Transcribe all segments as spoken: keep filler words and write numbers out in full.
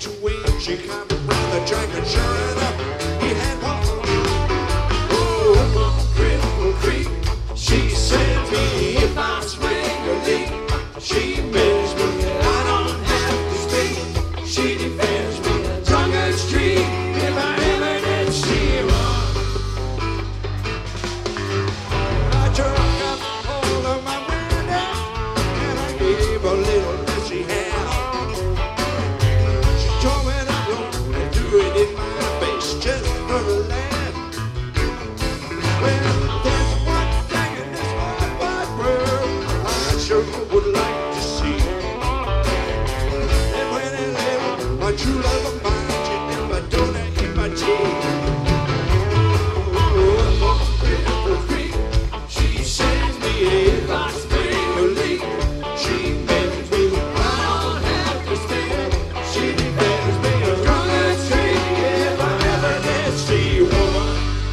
to win. She climbed around the track and sure enough, he had one. Oh, up on Cripple Creek, she said to me, if I spring a leak, she bends me, I don't have to speak. She defends me, a drunkard street, if I ever did see one. I took up all of my window, and I gave a little that she had. She told me that loan and threw it in my face just for a laugh. Well, there's one thing in this wide, wide world I sure would like to see. And when I live, my true love of mine, she never done it in my teeth. Oh, up on Cripple Creek, she sends me if I spring a leak. She bends me, I don't have to spin. She defends me, a drunkard street, if I ever did see one.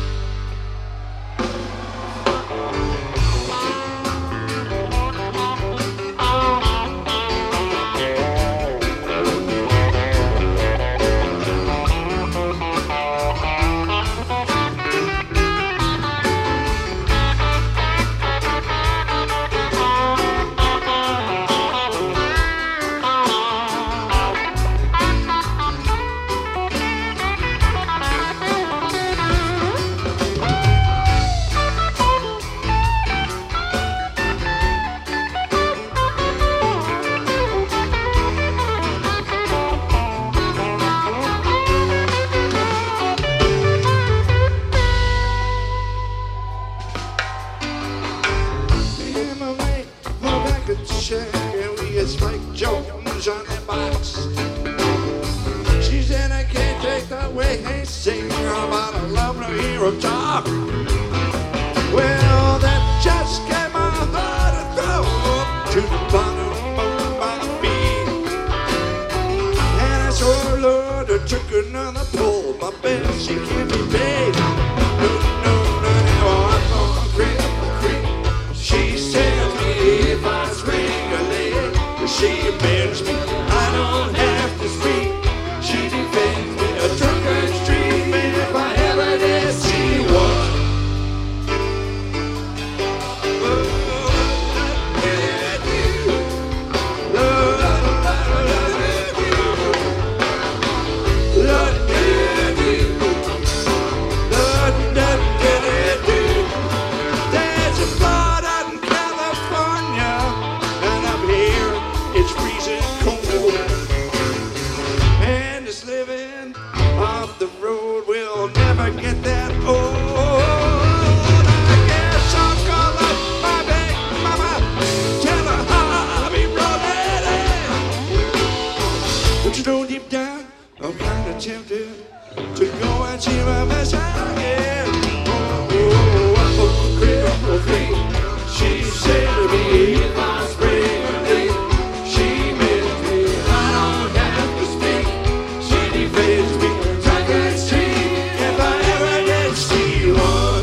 In my way, my back at the shack, and we had Spike Jones on that box. She said I can't take that way, hey, sing about a love no hero talk. Well, that just gave my heart a throw to the bottom of my feet. And I swore, Lord, I took another pull. My best, she can't be paid. No, no, no, no, I'm on Cripple Creek. She sends me if I spring a leg. She bends me, I don't have to speak. She defends me, a drunkard street, if I ever did see one. There's a flood out in California, and I'm here, it's freezing cold. And this living off the road will never get that old. I guess I'll call up my big mama, tell her how I'll be rolling. But you know deep down, I'm kinda tempted to go and see my best again. Oh, up on Cripple Creek, she said to me, if I spring a leak, she bends me, I don't have to speak. She defends me, drunkard street, if I ever did see one.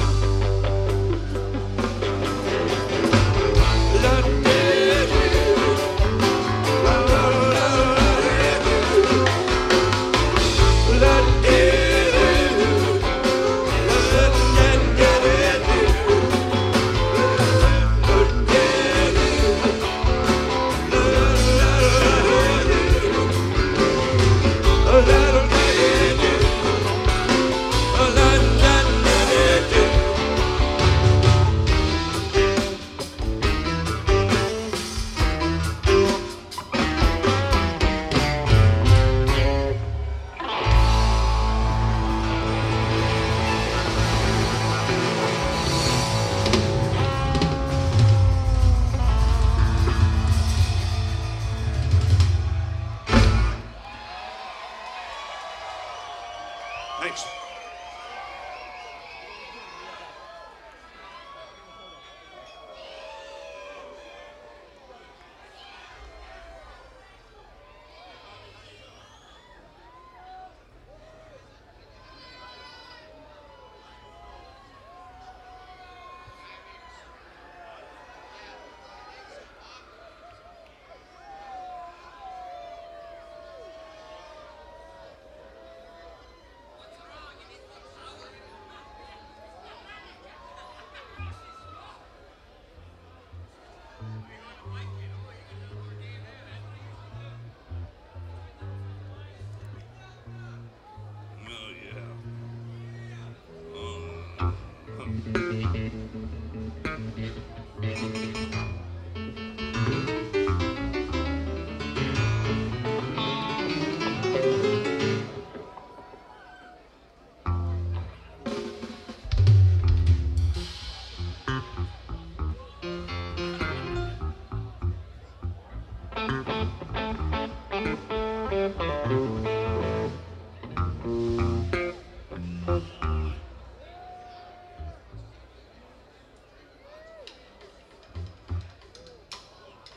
Thanks.